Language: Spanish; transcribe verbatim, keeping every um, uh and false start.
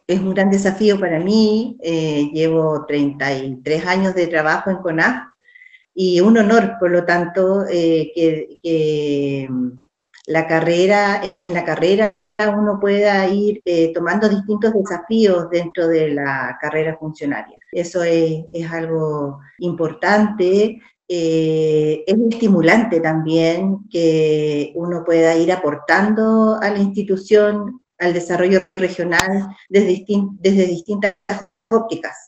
es un gran desafío para mí. Eh, llevo treinta y tres años de trabajo en CONAF y un honor, por lo tanto, eh, que, que la carrera, en la carrera uno pueda ir eh, tomando distintos desafíos dentro de la carrera funcionaria. Eso es, es algo importante. Eh, es estimulante también que uno pueda ir aportando a la institución, al desarrollo regional desde, distin desde distintas ópticas.